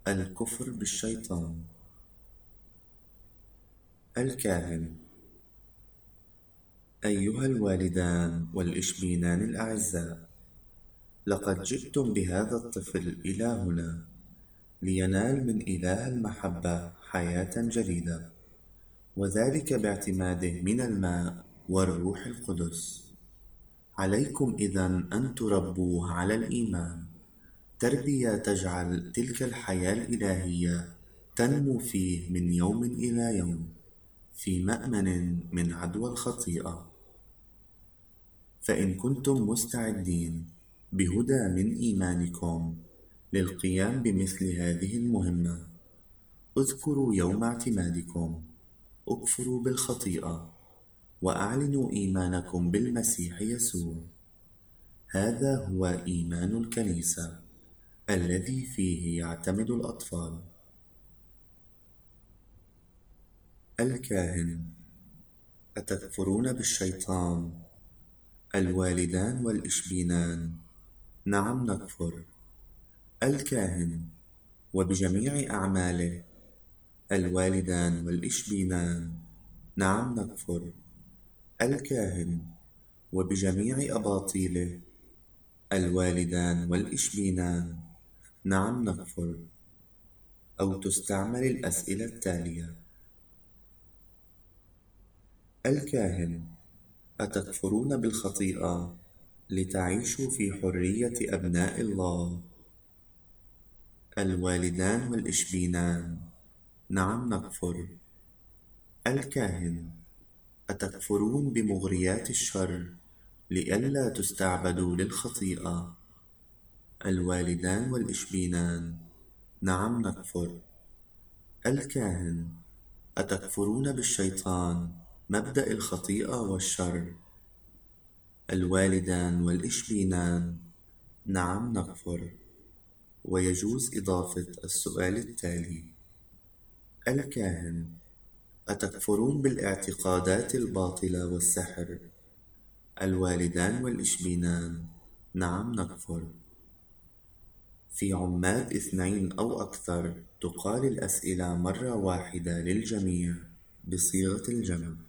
الكفر بالشيطان. الكاهن: أيها الوالدان والإشبينان الأعزاء، لقد جئتم بهذا الطفل إلى هنا لينال من إله المحبة حياة جديدة، وذلك باعتماده من الماء والروح القدس. عليكم إذن أن تربوه على الإيمان، تربية تجعل تلك الحياة الإلهية تنمو فيه من يوم إلى يوم في مأمن من عدوى الخطيئة. فإن كنتم مستعدين بهدى من إيمانكم للقيام بمثل هذه المهمة، اذكروا يوم اعتمادكم، اكفروا بالخطيئة، وأعلنوا إيمانكم بالمسيح يسوع. هذا هو إيمان الكنيسة الذي فيه يعتمد الأطفال. الكاهن: أتكفرون بالشيطان؟ الوالدان والإشبينان: نعم نكفر. الكاهن: وبجميع أعماله؟ الوالدان والإشبينان: نعم نكفر. الكاهن: وبجميع أباطيله؟ الوالدان والإشبينان: نعم نكفر. أو تستعمل الأسئلة التالية: الكاهن: أتكفرون بالخطيئة لتعيشوا في حرية أبناء الله؟ الوالدان والإشبينان: نعم نكفر. الكاهن: أتكفرون بمغريات الشر لئلا تستعبدوا للخطيئة؟ الوالدان والإشبينان: نعم نكفر. الكاهن: أتكفرون بالشيطان مبدأ الخطيئة والشر؟ الوالدان والإشبينان: نعم نكفر. ويجوز إضافة السؤال التالي: الكاهن: أتكفرون بالاعتقادات الباطلة والسحر؟ الوالدان والإشبينان: نعم نكفر. في عماد 2 أو أكثر تقال الأسئلة مرة واحدة للجميع بصيغة الجمع.